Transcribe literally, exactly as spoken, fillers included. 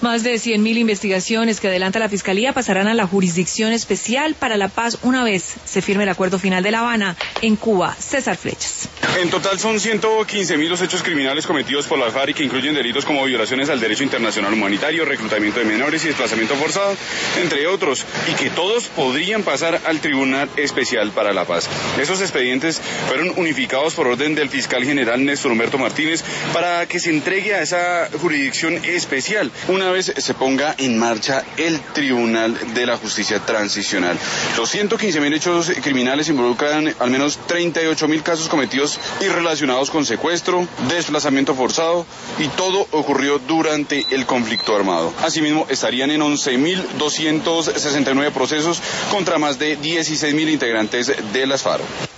Más de cien mil investigaciones que adelanta la Fiscalía pasarán a la Jurisdicción Especial para la Paz una vez se firme el Acuerdo Final de La Habana en Cuba. César Flechas. En total son ciento quince mil los hechos criminales cometidos por las FARC, que incluyen delitos como violaciones al derecho internacional humanitario, reclutamiento de menores y desplazamiento forzado, entre otros, y que todos podrían pasar al Tribunal Especial para la Paz. Esos expedientes fueron unificados por orden del fiscal general Néstor Humberto Martínez para que se entregue a esa jurisdicción especial una vez se ponga en marcha el Tribunal de la Justicia Transicional. Los ciento quince mil hechos criminales involucran al menos treinta y ocho mil casos cometidos y relacionados con secuestro, desplazamiento forzado, y todo ocurrió durante el conflicto armado. Asimismo, estarían en once mil doscientos sesenta y nueve procesos contra más de dieciséis mil integrantes de las FARC.